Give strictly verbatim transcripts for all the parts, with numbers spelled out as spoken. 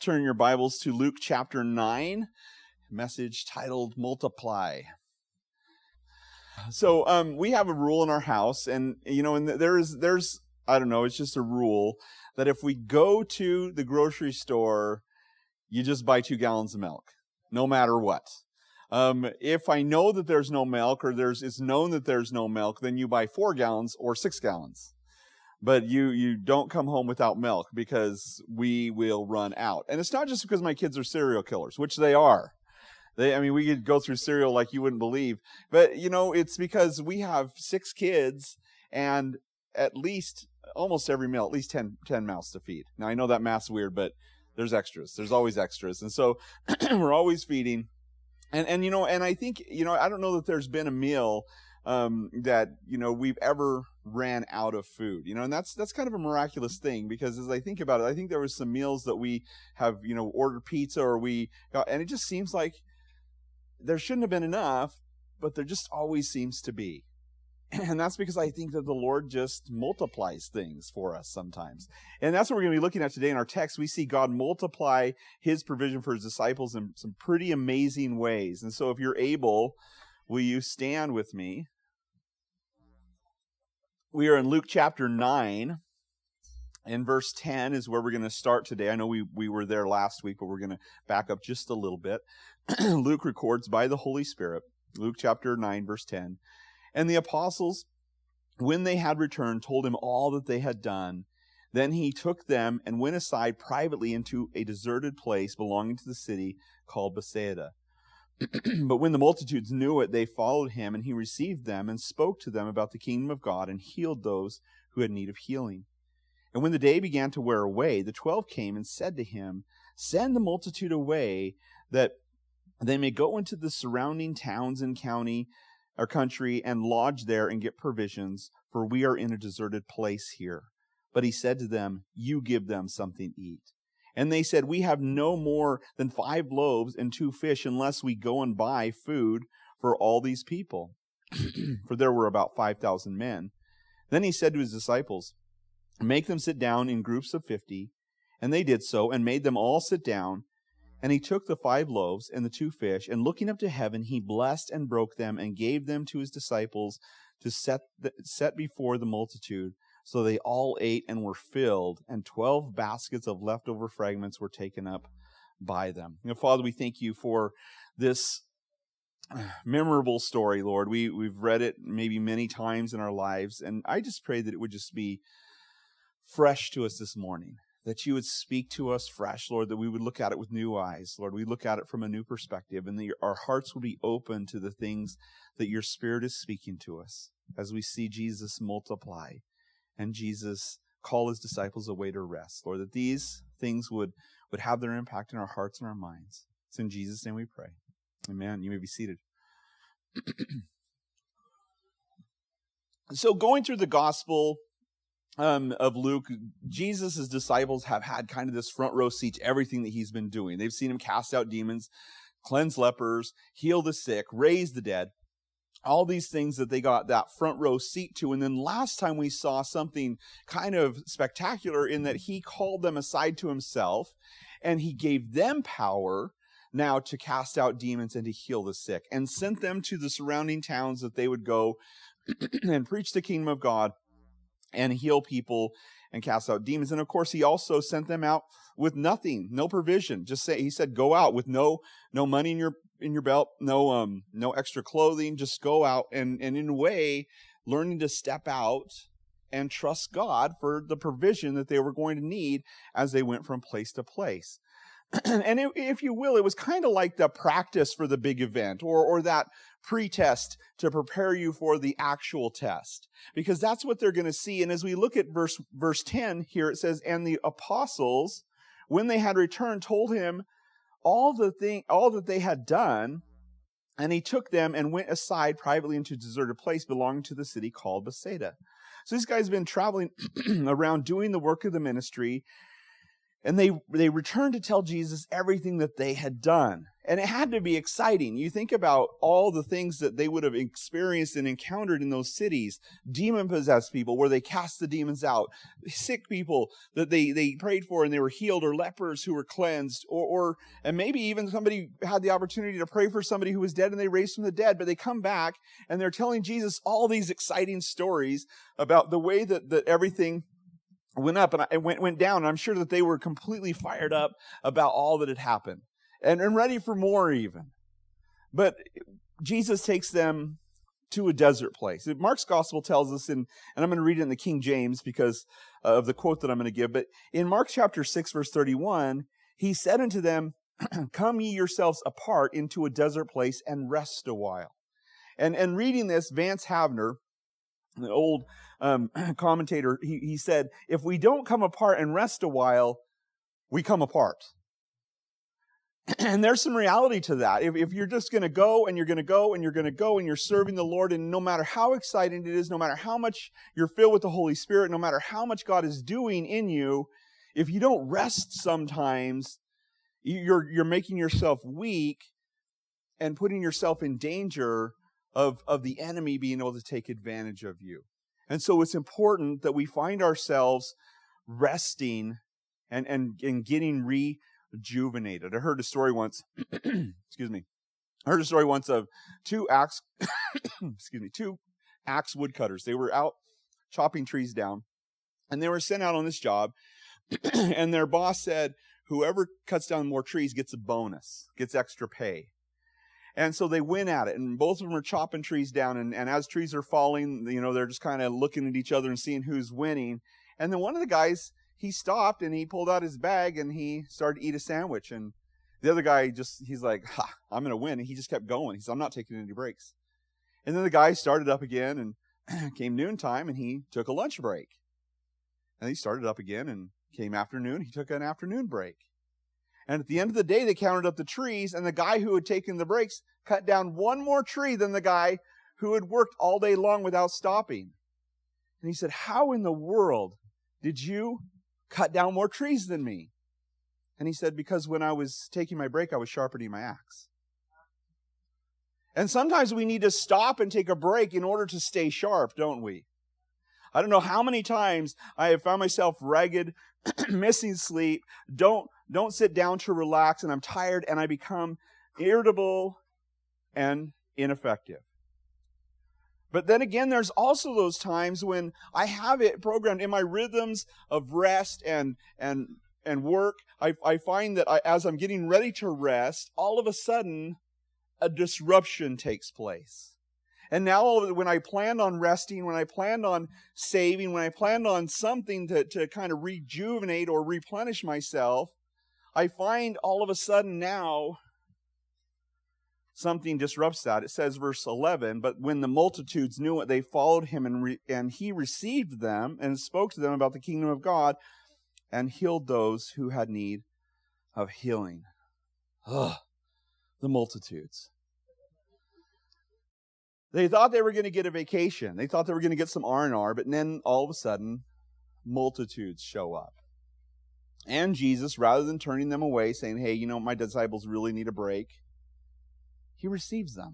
turn your Bibles to Luke chapter nine, message titled Multiply. So um, we have a rule in our house, and you know, and there's, there's, I don't know, it's just a rule that if we go to the grocery store, you just buy two gallons of milk, no matter what. Um, if I know that there's no milk, or there's, it's known that there's no milk, then you buy four gallons or six gallons. But you, you don't come home without milk because we will run out. And it's not just because my kids are serial killers, which they are. They, I mean, we could go through cereal like you wouldn't believe. But, you know, it's because we have six kids and at least almost every meal, at least ten, ten mouths to feed. Now, I know that math's weird, but there's extras. There's always extras. And so we're always feeding. And, and, you know, and I think, you know, I don't know that there's been a meal um, that, you know, we've ever ran out of food, you know, and that's, that's kind of a miraculous thing, because as I think about it, I think there was some meals that we have, you know, ordered pizza or we got, and it just seems like there shouldn't have been enough, but there just always seems to be. And that's because I think that the Lord just multiplies things for us sometimes. And that's what we're going to be looking at today in our text. We see God multiply his provision for his disciples in some pretty amazing ways. And so if you're able, will you stand with me? We are in Luke chapter nine, and verse ten is where we're going to start today. I know we, we were there last week, but we're going to back up just a little bit. Luke records by the Holy Spirit, Luke chapter nine, verse ten, "And the apostles, when they had returned, told him all that they had done. Then he took them and went aside privately into a deserted place belonging to the city called Bethsaida. But when the multitudes knew it, they followed him, and he received them and spoke to them about the kingdom of God and healed those who had need of healing. And when the day began to wear away, the twelve came and said to him, 'Send the multitude away, that they may go into the surrounding towns and county or country and lodge there and get provisions, for we are in a deserted place here.' But he said to them, 'You give them something to eat.' And they said, 'We have no more than five loaves and two fish, unless we go and buy food for all these people.' For there were about five thousand men. Then he said to his disciples, 'Make them sit down in groups of fifty.' And they did so, and made them all sit down. And he took the five loaves and the two fish, and looking up to heaven, he blessed and broke them, and gave them to his disciples to set, the, set before the multitude. So they all ate and were filled, and twelve baskets of leftover fragments were taken up by them." You know, Father, we thank you for this memorable story, Lord. We, we've read it maybe many times in our lives, and I just pray that it would just be fresh to us this morning, that you would speak to us fresh, Lord, that we would look at it with new eyes, Lord. We look at it from a new perspective, and that our hearts would be open to the things that your Spirit is speaking to us as we see Jesus multiply and Jesus call his disciples away to rest. Lord, that these things would, would have their impact in our hearts and our minds. It's in Jesus' name we pray. Amen. You may be seated. So going through the gospel um, of Luke, Jesus' disciples have had kind of this front row seat to everything that he's been doing. They've seen him cast out demons, cleanse lepers, heal the sick, raise the dead. All these things that they got that front row seat to. And then last time we saw something kind of spectacular in that he called them aside to himself, and he gave them power now to cast out demons and to heal the sick, and sent them to the surrounding towns that they would go and preach the kingdom of God and heal people and cast out demons. And of course, he also sent them out with nothing, no provision. Just say, he said, go out with no, no money in your, in your belt, no, um, no extra clothing. Just go out and, and in a way, learning to step out and trust God for the provision that they were going to need as they went from place to place. And it, if you will, it was kind of like the practice for the big event, or, or that pre-test to prepare you for the actual test, because that's what they're going to see. And as we look at verse, verse ten here, it says, "And the apostles, when they had returned, told him all the thing, all that they had done. And he took them and went aside privately into a deserted place belonging to the city called Bethsaida." So these guys have been traveling around doing the work of the ministry. And they, they returned to tell Jesus everything that they had done. And it had to be exciting. You think about all the things that they would have experienced and encountered in those cities. Demon-possessed people where they cast the demons out. Sick people that they, they prayed for and they were healed, or lepers who were cleansed. Or, or and maybe even somebody had the opportunity to pray for somebody who was dead and they raised from the dead. But they come back and they're telling Jesus all these exciting stories about the way that, that everything went up and it went, went down. And I'm sure that they were completely fired up about all that had happened. And, and ready for more even. But Jesus takes them to a desert place. Mark's gospel tells us, in, and I'm going to read it in the King James because of the quote that I'm going to give, but in Mark chapter six, verse thirty-one, he said unto them, come ye yourselves apart into a desert place and rest a while. And, and reading this, Vance Havner, the old um, commentator, he, he said, if we don't come apart and rest a while, we come apart. And there's some reality to that. If, if you're just going to go and you're going to go and you're going to go and you're serving the Lord, and no matter how exciting it is, no matter how much you're filled with the Holy Spirit, no matter how much God is doing in you, if you don't rest sometimes, you're, you're making yourself weak and putting yourself in danger of, of the enemy being able to take advantage of you. And so it's important that we find ourselves resting and, and, and getting re rejuvenated. I heard a story once, excuse me, I heard a story once of two axe, excuse me, two axe woodcutters. They were out chopping trees down, and they were sent out on this job, and their boss said, whoever cuts down more trees gets a bonus, gets extra pay. And so they went at it, and both of them are chopping trees down, and, and as trees are falling, you know, they're just kind of looking at each other and seeing who's winning. And then one of the guys, he stopped and he pulled out his bag and he started to eat a sandwich. And the other guy just, he's like, ha, I'm going to win. And he just kept going. He said, I'm not taking any breaks. And then the guy started up again, and came noontime and he took a lunch break. And he started up again, and came afternoon, he took an afternoon break. And at the end of the day, they counted up the trees, and the guy who had taken the breaks cut down one more tree than the guy who had worked all day long without stopping. And he said, how in the world did you cut down more trees than me? And he said, because when I was taking my break, I was sharpening my axe. And sometimes we need to stop and take a break in order to stay sharp, don't we? I don't know how many times I have found myself ragged, missing sleep, don't, don't sit down to relax, and I'm tired, and I become irritable and ineffective. But then again, there's also those times when I have it programmed in my rhythms of rest and and and work. I, I find that I, as I'm getting ready to rest, all of a sudden, a disruption takes place. And now when I planned on resting, when I planned on saving, when I planned on something to, to kind of rejuvenate or replenish myself, I find all of a sudden now something disrupts that. It says, verse eleven, but when the multitudes knew it, they followed him, and, re- and he received them and spoke to them about the kingdom of God and healed those who had need of healing. Ugh, the multitudes. They thought they were going to get a vacation. They thought they were going to get some R and R, but then all of a sudden, multitudes show up. And Jesus, rather than turning them away, saying, hey, you know, my disciples really need a break, he receives them.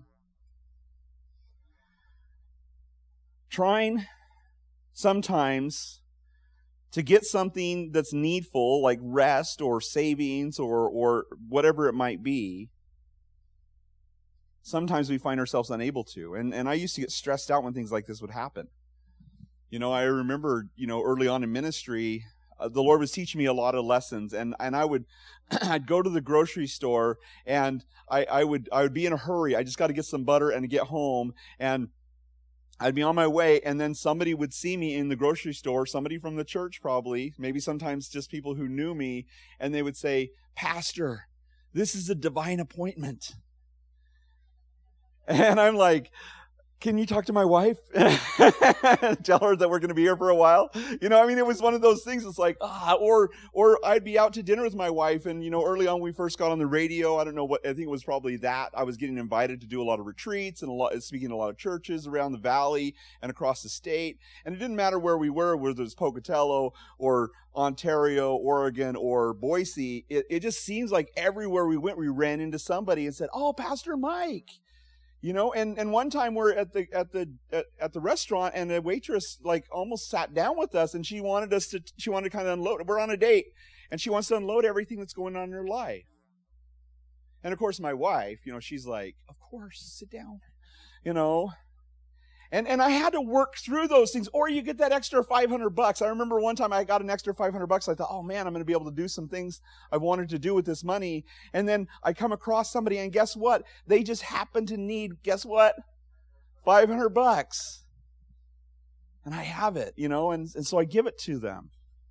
Trying sometimes to get something that's needful, like rest or savings or, or whatever it might be, sometimes we find ourselves unable to. And, and I used to get stressed out when things like this would happen. You know, I remember, you know, early on in ministry, uh, the Lord was teaching me a lot of lessons, and, and I would, I'd go to the grocery store, and I, I would, I would be in a hurry. I just got to get some butter and get home, and I'd be on my way, and then somebody would see me in the grocery store, somebody from the church probably, maybe sometimes just people who knew me, and they would say, Pastor, this is a divine appointment. And I'm like, can you talk to my wife? Tell her that we're going to be here for a while. You know, I mean, it was one of those things. It's like, ah, or, or I'd be out to dinner with my wife. And, you know, early on, when we first got on the radio, I don't know what, I think it was probably that. I was getting invited to do a lot of retreats and a lot, speaking to a lot of churches around the valley and across the state. And it didn't matter where we were, whether it was Pocatello or Ontario, Oregon, or Boise. It, it just seems like everywhere we went, we ran into somebody and said, oh, Pastor Mike. You know, and, and one time we're at the at the at, at the restaurant, and a waitress like almost sat down with us, and she wanted us to she wanted to kind of unload. We're on a date, and she wants to unload everything that's going on in her life. And of course, my wife, you know, she's like, "Of course, sit down," you know. And and I had to work through those things. Or you get that extra five hundred bucks. I remember one time I got an extra five hundred bucks. I thought, oh man, I'm going to be able to do some things I've wanted to do with this money. And then I come across somebody, and guess what? They just happen to need, guess what? five hundred bucks. And I have it, you know, and, and so I give it to them.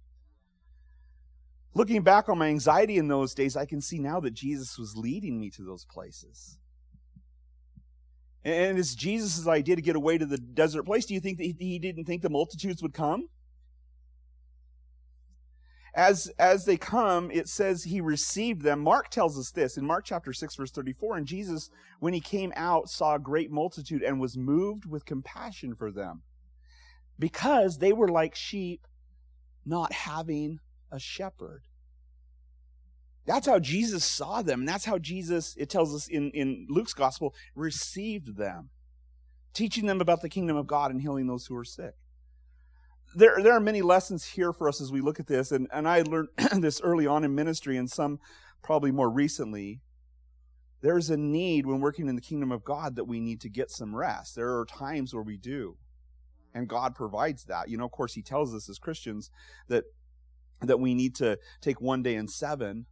Looking back on my anxiety in those days, I can see now that Jesus was leading me to those places. And it's Jesus' idea to get away to the desert place. Do you think that he didn't think the multitudes would come? As, as they come, it says he received them. Mark tells us this in Mark chapter six, verse thirty-four. And Jesus, when he came out, saw a great multitude and was moved with compassion for them, because they were like sheep not having a shepherd. That's how Jesus saw them. And that's how Jesus, it tells us in, in Luke's gospel, received them, teaching them about the kingdom of God and healing those who are sick. There, there are many lessons here for us as we look at this. And, and I learned this early on in ministry, and some probably more recently. There's a need when working in the kingdom of God that we need to get some rest. There are times where we do. And God provides that. You know, of course, he tells us as Christians that, that we need to take one day in seven.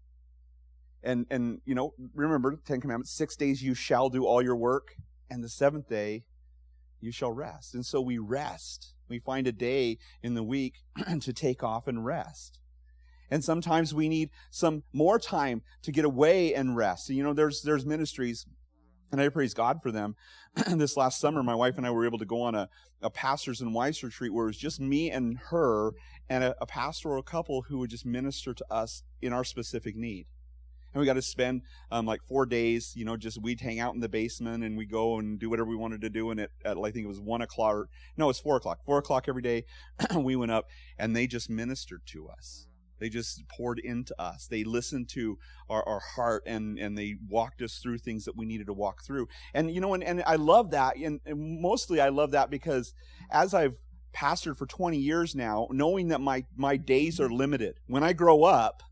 And, and you know, remember, Ten Commandments, six days you shall do all your work, and the seventh day you shall rest. And so we rest. We find a day in the week to take off and rest. And sometimes we need some more time to get away and rest. And, you know, there's there's ministries, and I praise God for them. This last summer, my wife and I were able to go on a, a pastors and wives retreat where it was just me and her and a, a pastoral couple who would just minister to us in our specific need. And we got to spend um, like four days, you know, just we'd hang out in the basement and we go and do whatever we wanted to do. And at, at I think it was one o'clock, no, it was four o'clock, four o'clock every day. We went up and they just ministered to us. They just poured into us. They listened to our, our heart, and, and they walked us through things that we needed to walk through. And, you know, and, and I love that. And, and mostly I love that because as I've pastored for twenty years now, knowing that my, my days are limited, when I grow up,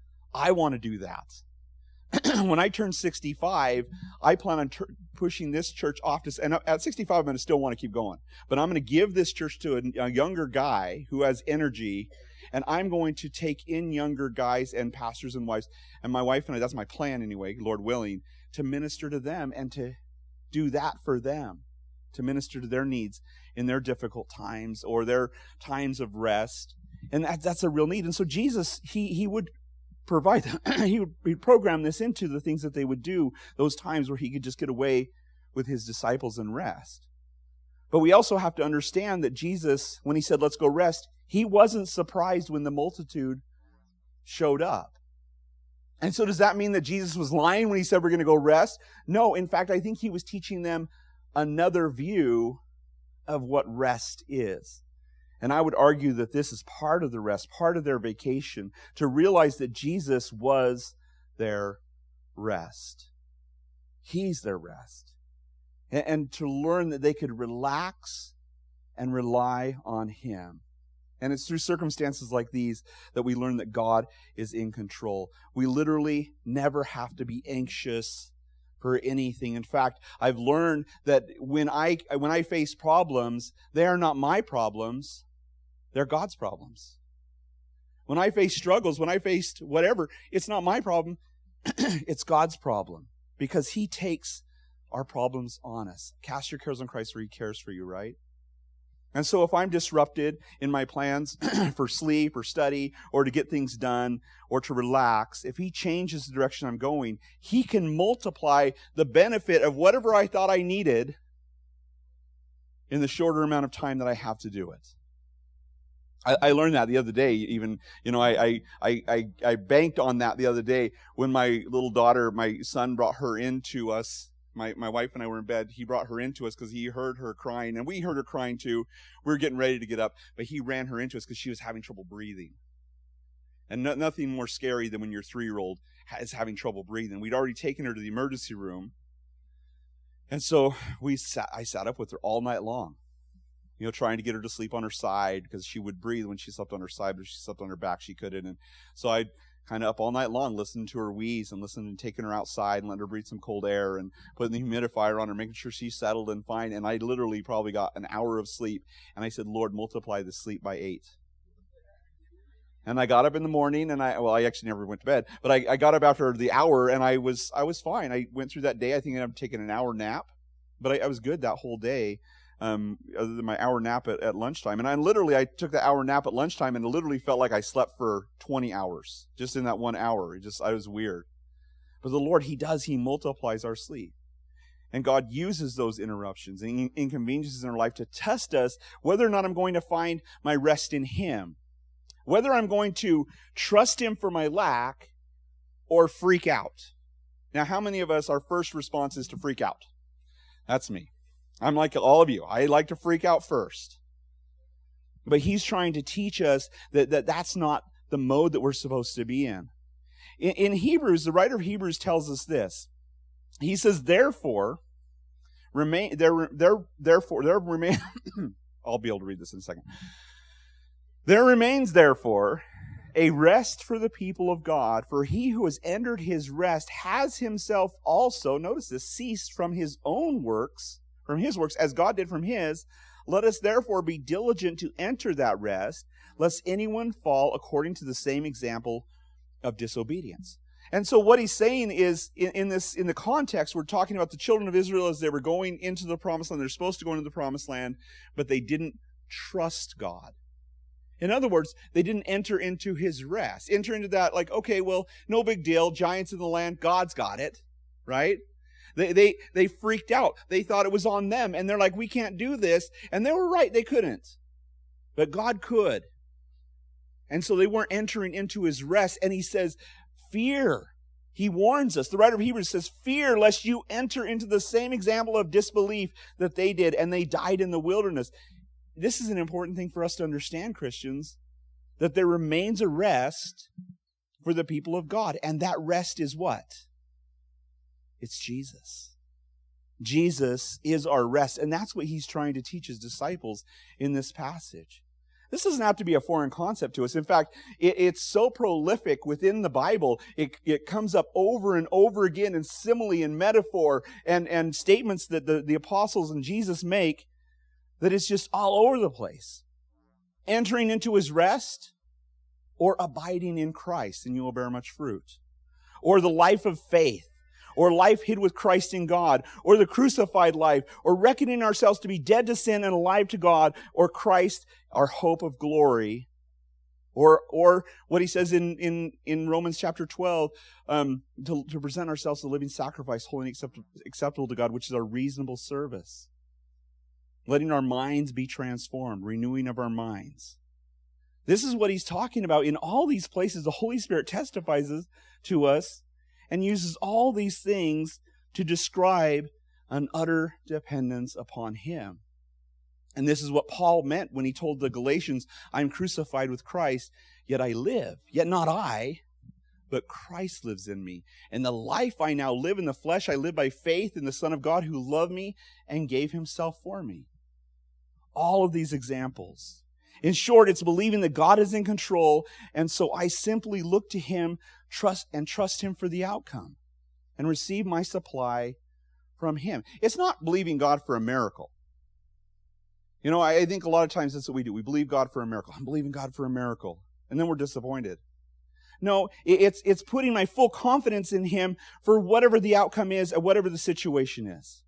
I want to do that. When I turn sixty-five, I plan on ter- pushing this church off to, and at sixty-five, I'm going to still want to keep going. But I'm going to give this church to a, a younger guy who has energy, and I'm going to take in younger guys and pastors and wives. And my wife and I, that's my plan anyway, Lord willing, to minister to them and to do that for them, to minister to their needs in their difficult times or their times of rest. And that, that's a real need. And so Jesus, he he would provide them. He would he'd program this into the things that they would do, those times where he could just get away with his disciples and rest. But we also have to understand that Jesus, when he said, let's go rest, he wasn't surprised when the multitude showed up. And so does that mean that Jesus was lying when he said we're going to go rest? No, in fact, I think he was teaching them another view of what rest is. And I would argue that this is part of the rest, part of their vacation, to realize that Jesus was their rest. He's their rest. And, and to learn that they could relax and rely on him. And it's through circumstances like these that we learn that God is in control. We literally never have to be anxious for anything. In fact, I've learned that when I when I face problems, they are not my problems. They're God's problems. When I face struggles, when I faced whatever, it's not my problem. It's God's problem, because he takes our problems on us. Cast your cares on Christ, for he cares for you, right? And so if I'm disrupted in my plans for sleep or study or to get things done or to relax, if he changes the direction I'm going, he can multiply the benefit of whatever I thought I needed in the shorter amount of time that I have to do it. I, I learned that the other day. Even, you know, I, I, I, I banked on that the other day when my little daughter, my son brought her into us. My, my wife and I were in bed. He brought her into us because he heard her crying, and we heard her crying too. We were getting ready to get up, but he ran her into us because she was having trouble breathing. And no, nothing more scary than when your three-year-old is having trouble breathing. We'd already taken her to the emergency room. And so we sat, I sat up with her all night long, you know, trying to get her to sleep on her side because she would breathe when she slept on her side, but if she slept on her back, she couldn't. And so I'd kind of up all night long listening to her wheeze and listening and taking her outside and letting her breathe some cold air and putting the humidifier on her, making sure she's settled and fine. And I literally probably got an hour of sleep. And I said, Lord, multiply the sleep by eight. And I got up in the morning, and I, well, I actually never went to bed, but I, I got up after the hour, and I was I was fine. I went through that day. I think I'd taken an hour nap, but I, I was good that whole day, um, other than my hour nap at, at lunchtime. And I literally, I took the hour nap at lunchtime, and it literally felt like I slept for twenty hours, just in that one hour. It just, I was weird. But the Lord, He does, He multiplies our sleep. And God uses those interruptions and inconveniences in our life to test us whether or not I'm going to find my rest in Him. Whether I'm going to trust Him for my lack or freak out. Now, how many of us, our first response is to freak out? That's me. I'm like all of you. I like to freak out first. But He's trying to teach us that, that that's not the mode that we're supposed to be in. in. In Hebrews, the writer of Hebrews tells us this. He says, therefore, remain, there, there, therefore, there remain, I'll be able to read this in a second. There remains, therefore, a rest for the people of God, for he who has entered his rest has himself also, notice this, ceased from his own works, from his works, as God did from his. Let us therefore be diligent to enter that rest, lest anyone fall according to the same example of disobedience. And so what he's saying is, in, in this, in the context, we're talking about the children of Israel as they were going into the promised land. They're supposed to go into the promised land, but they didn't trust God. In other words, they didn't enter into his rest. Enter into that like, okay, well, no big deal. Giants in the land, God's got it, right? They, they, they freaked out. They thought it was on them. And they're like, we can't do this. And they were right. They couldn't. But God could. And so they weren't entering into his rest. And he says, fear. He warns us. The writer of Hebrews says, fear lest you enter into the same example of disbelief that they did. And they died in the wilderness. This is an important thing for us to understand, Christians, that there remains a rest for the people of God. And that rest is what? It's Jesus. Jesus is our rest. And that's what he's trying to teach his disciples in this passage. This doesn't have to be a foreign concept to us. In fact, it, it's so prolific within the Bible. It, it comes up over and over again in simile and metaphor and, and statements that the, the apostles and Jesus make, that it's just all over the place. Entering into his rest or abiding in Christ, and you will bear much fruit. Or the life of faith, or life hid with Christ in God, or the crucified life, or reckoning ourselves to be dead to sin and alive to God, or Christ, our hope of glory. Or or what he says in, in, in Romans chapter twelve, um, to, to present ourselves a living sacrifice, holy and acceptable, acceptable to God, which is our reasonable service. Letting our minds be transformed, renewing of our minds. This is what he's talking about in all these places. The Holy Spirit testifies to us and uses all these things to describe an utter dependence upon him. And this is what Paul meant when he told the Galatians, I'm crucified with Christ, yet I live, yet not I, but Christ lives in me. And the life I now live in the flesh, I live by faith in the Son of God who loved me and gave himself for me. All of these examples. In short, it's believing that God is in control, and so I simply look to him, trust and trust him for the outcome, and receive my supply from him. It's not believing God for a miracle. You know, I think a lot of times that's what we do. We believe God for a miracle. I'm believing God for a miracle, and then we're disappointed. No, it's it's putting my full confidence in him for whatever the outcome is and whatever the situation is.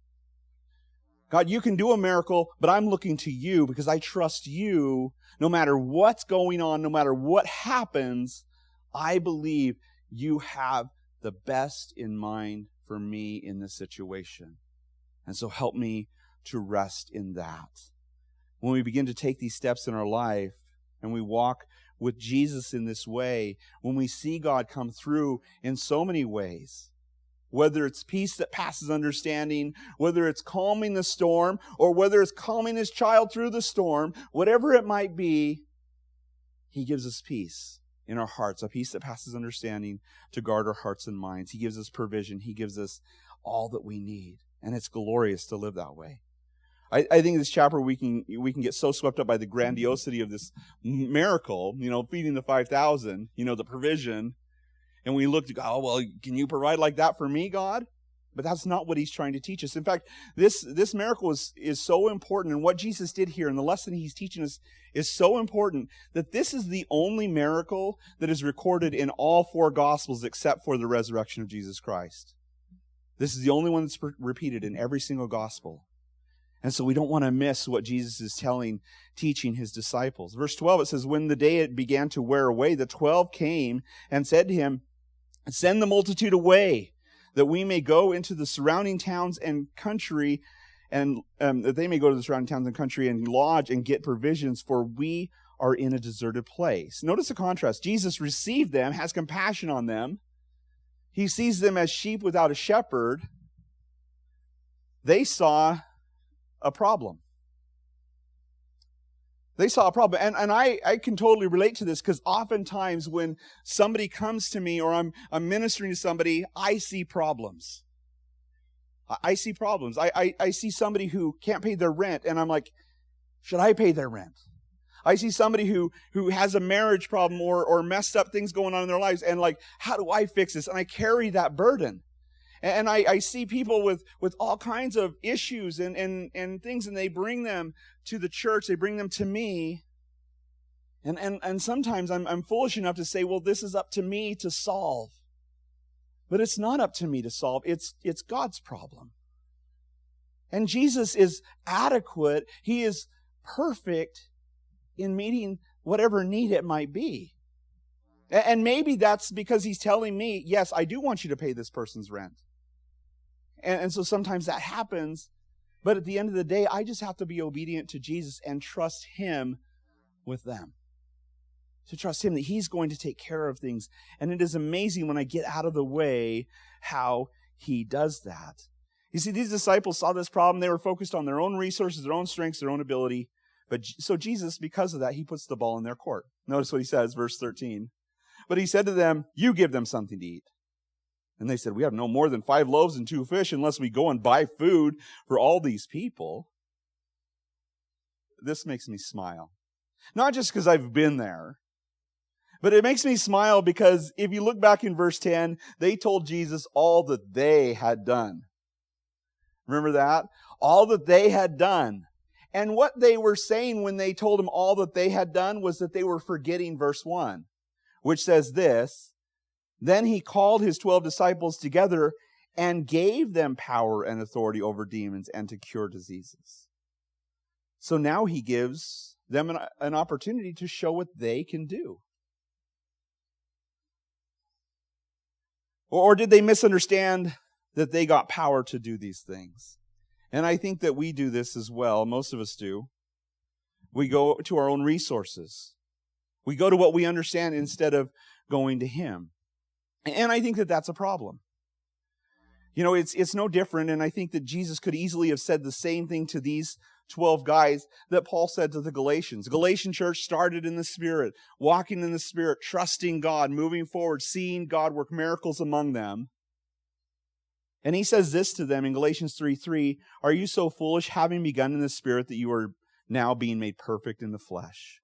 God, you can do a miracle, but I'm looking to you because I trust you. No matter what's going on, no matter what happens, I believe you have the best in mind for me in this situation. And so help me to rest in that. When we begin to take these steps in our life and we walk with Jesus in this way, when we see God come through in so many ways, whether it's peace that passes understanding, whether it's calming the storm, or whether it's calming his child through the storm, whatever it might be, he gives us peace in our hearts, a peace that passes understanding to guard our hearts and minds. He gives us provision. He gives us all that we need. And it's glorious to live that way. I, I think in this chapter we can we can get so swept up by the grandiosity of this miracle, you know, feeding the five thousand, you know, the provision. And we look to God, oh, well, can you provide like that for me, God? But that's not what he's trying to teach us. In fact, this, this miracle is, is so important, and what Jesus did here and the lesson he's teaching us is so important that this is the only miracle that is recorded in all four Gospels except for the resurrection of Jesus Christ. This is the only one that's repeated in every single Gospel. And so we don't want to miss what Jesus is telling, teaching his disciples. Verse twelve, it says, when the day it began to wear away, the twelve came and said to him, send the multitude away, that we may go into the surrounding towns and country, and um, that they may go to the surrounding towns and country and lodge and get provisions, for we are in a deserted place. Notice the contrast. Jesus received them, has compassion on them. He sees them as sheep without a shepherd. They saw a problem. They saw a problem. And, and I, I can totally relate to this, because oftentimes when somebody comes to me or I'm, I'm ministering to somebody, I see problems. I, I see problems. I, I, I see somebody who can't pay their rent, and I'm like, should I pay their rent? I see somebody who, who has a marriage problem or, or messed up things going on in their lives, and like, how do I fix this? And I carry that burden. And I, I see people with, with all kinds of issues and, and, and things, and they bring them to the church. They bring them to me. And, and, and sometimes I'm, I'm foolish enough to say, well, this is up to me to solve. But it's not up to me to solve. It's, it's God's problem. And Jesus is adequate. He is perfect in meeting whatever need it might be. And maybe that's because he's telling me, yes, I do want you to pay this person's rent. And, and so sometimes that happens. But at the end of the day, I just have to be obedient to Jesus and trust him with them. To trust him that he's going to take care of things. And it is amazing when I get out of the way how he does that. You see, these disciples saw this problem. They were focused on their own resources, their own strengths, their own ability. But so Jesus, because of that, he puts the ball in their court. Notice what he says, verse thirteen. But he said to them, you give them something to eat. And they said, we have no more than five loaves and two fish unless we go and buy food for all these people. This makes me smile. Not just because I've been there, but it makes me smile because if you look back in verse ten, they told Jesus all that they had done. Remember that? All that they had done. And what they were saying when they told him all that they had done was that they were forgetting verse one, which says this, then he called his twelve disciples together and gave them power and authority over demons and to cure diseases. So now he gives them an, an opportunity to show what they can do. Or, or did they misunderstand that they got power to do these things? And I think that we do this as well. Most of us do. We go to our own resources. We go to what we understand instead of going to him. And I think that that's a problem. You know, it's it's no different, and I think that Jesus could easily have said the same thing to these twelve guys that Paul said to the Galatians. The Galatian church started in the Spirit, walking in the Spirit, trusting God, moving forward, seeing God work miracles among them. And he says this to them in Galatians three three, are you so foolish, having begun in the Spirit, that you are now being made perfect in the flesh?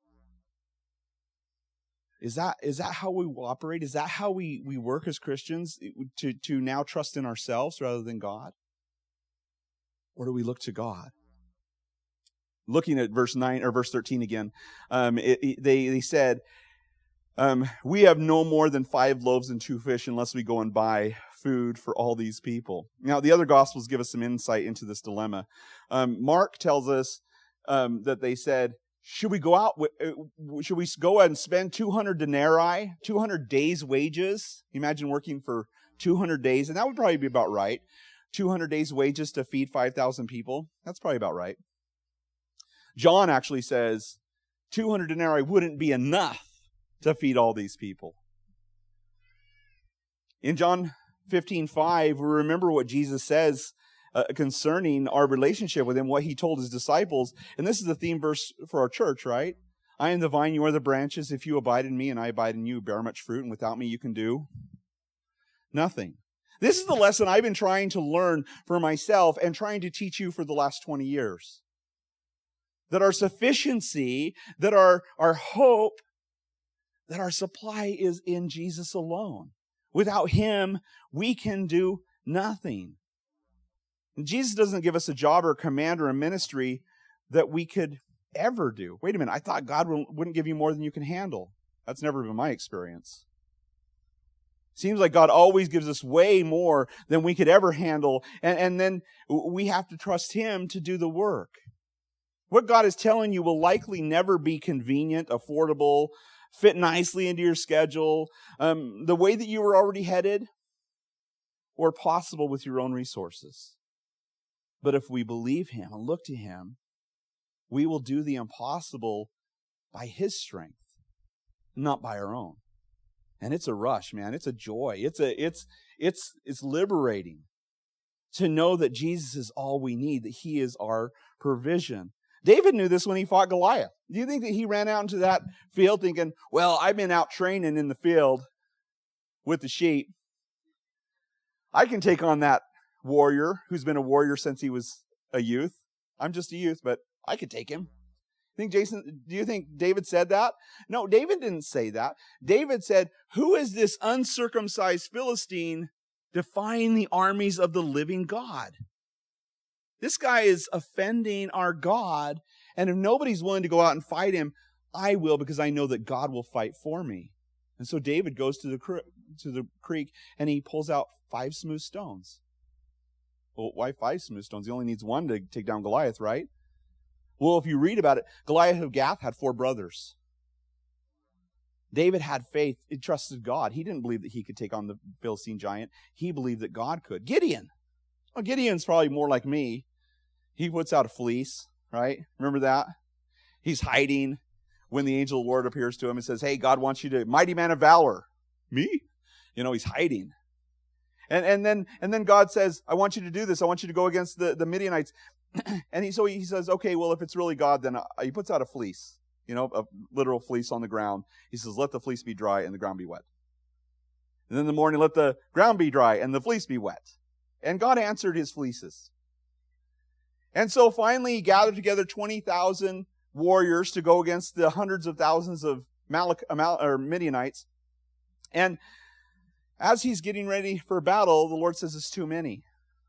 Is that is that how we operate? Is that how we, we work as Christians, to, to now trust in ourselves rather than God? Or do we look to God? Looking at verse nine or verse thirteen again, um, it, it, they, they said, um, we have no more than five loaves and two fish unless we go and buy food for all these people. Now, the other Gospels give us some insight into this dilemma. Um, Mark tells us um, that they said, Should we go out? Should we go out and spend two hundred denarii, two hundred days' wages? Imagine working for two hundred days, and that would probably be about right. two hundred days' wages to feed five thousand people. That's probably about right. John actually says two hundred denarii wouldn't be enough to feed all these people. In John fifteen five, we remember what Jesus says uh, concerning our relationship with him, what he told his disciples. And this is the theme verse for our church, right? I am the vine, you are the branches. If you abide in me and I abide in you, you bear much fruit, and without me you can do nothing. This is the lesson I've been trying to learn for myself and trying to teach you for the last twenty years. That our sufficiency, that our, our hope, that our supply is in Jesus alone. Without him, we can do nothing. And Jesus doesn't give us a job or a command or a ministry that we could ever do. Wait a minute, I thought God wouldn't give you more than you can handle. That's never been my experience. Seems like God always gives us way more than we could ever handle, and, and then we have to trust him to do the work. What God is telling you will likely never be convenient, affordable, fit nicely into your schedule, um, the way that you were already headed, or possible with your own resources. But if we believe him and look to him, we will do the impossible by his strength, not by our own. And it's a rush, man. It's a joy. It's a it's it's it's liberating to know that Jesus is all we need, that he is our provision. David knew this when he fought Goliath. Do you think that he ran out into that field thinking, well, I've been out training in the field with the sheep. I can take on that warrior who's been a warrior since he was a youth. I'm just a youth, but I could take him. Think Jason, do you think David said that? No, David didn't say that. David said, who is this uncircumcised Philistine defying the armies of the living God? This guy is offending our God, and if nobody's willing to go out and fight him, I will, because I know that God will fight for me. And so David goes to the to the creek, and he pulls out five smooth stones. Well, why five smooth stones? He only needs one to take down Goliath, right? Well, if you read about it, Goliath of Gath had four brothers. David had faith. He trusted God. He didn't believe that he could take on the Philistine giant. He believed that God could. Gideon. Well, Gideon's probably more like me. He puts out a fleece, right? Remember that? He's hiding when the angel of the Lord appears to him and says, hey, God wants you to, mighty man of valor. Me? You know, he's hiding. And and then and then God says, I want you to do this. I want you to go against the, the Midianites. And he, so he says, okay, well, if it's really God, then I, he puts out a fleece, you know, a literal fleece on the ground. He says, let the fleece be dry and the ground be wet. And then in the morning, let the ground be dry and the fleece be wet. And God answered his fleeces. And so finally, he gathered together twenty thousand warriors to go against the hundreds of thousands of Malach, Mal, or Midianites. And as he's getting ready for battle, the Lord says it's too many.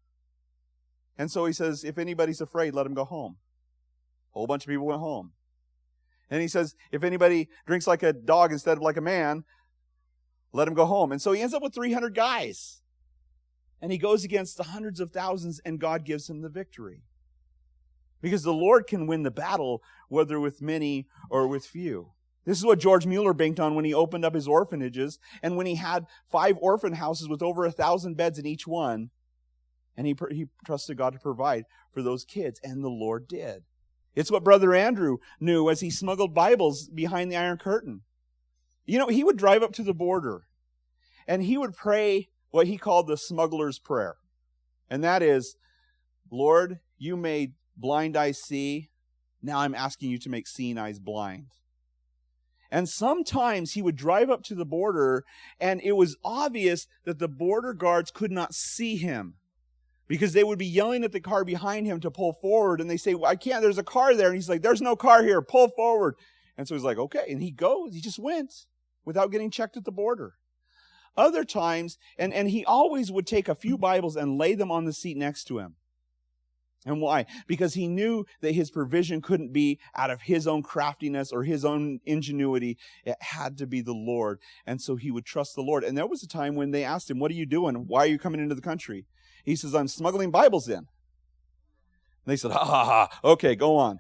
And so he says, if anybody's afraid, let him go home. A whole bunch of people went home. And he says, if anybody drinks like a dog instead of like a man, let him go home. And so he ends up with three hundred guys. And he goes against the hundreds of thousands, and God gives him the victory. Because the Lord can win the battle, whether with many or with few. This is what George Mueller banked on when he opened up his orphanages, and when he had five orphan houses with over a thousand beds in each one. And he, he trusted God to provide for those kids, and the Lord did. It's what Brother Andrew knew as he smuggled Bibles behind the Iron Curtain. You know, he would drive up to the border, and he would pray what he called the smuggler's prayer. And that is, Lord, you made blind eyes see. Now I'm asking you to make seeing eyes blind. And sometimes he would drive up to the border, and it was obvious that the border guards could not see him, because they would be yelling at the car behind him to pull forward. And they say, well, I can't, there's a car there. And he's like, there's no car here, pull forward. And so he's like, okay. And he goes, he just went without getting checked at the border. Other times, and, and he always would take a few Bibles and lay them on the seat next to him. And why? Because he knew that his provision couldn't be out of his own craftiness or his own ingenuity. It had to be the Lord. And so he would trust the Lord. And there was a time when they asked him, what are you doing? Why are you coming into the country? He says, I'm smuggling Bibles in. And they said, ha ha ha, okay, go on.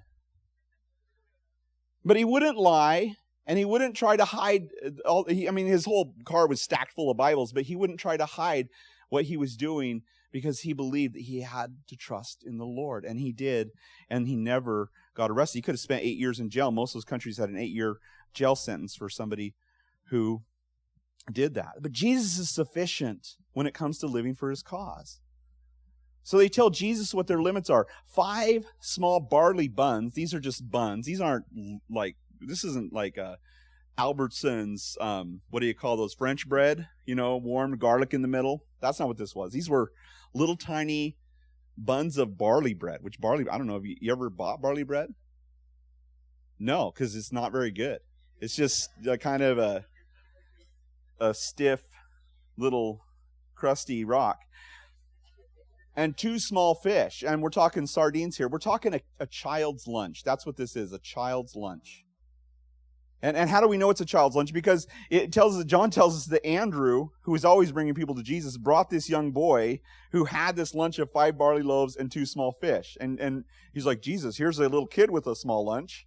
But he wouldn't lie, and he wouldn't try to hide. All, he, I mean, his whole car was stacked full of Bibles, but he wouldn't try to hide what he was doing because he believed that he had to trust in the Lord. And he did, and he never got arrested. He could have spent eight years in jail. Most of those countries had an eight-year jail sentence for somebody who did that. But Jesus is sufficient when it comes to living for his cause. So they tell Jesus what their limits are. Five small barley buns. These are just buns. These aren't like, this isn't like a Albertsons, um, what do you call those, French bread, you know, warm garlic in the middle. That's not what this was. These were little tiny buns of barley bread, which barley, I don't know, have you, you ever bought barley bread? No, because it's not very good. It's just a kind of a, a stiff little crusty rock. And two small fish. And we're talking sardines here. We're talking a, a child's lunch. That's what this is, a child's lunch. And, and how do we know it's a child's lunch? Because it tells us, John tells us that Andrew, who is always bringing people to Jesus, brought this young boy who had this lunch of five barley loaves and two small fish. And, and he's like, Jesus, here's a little kid with a small lunch.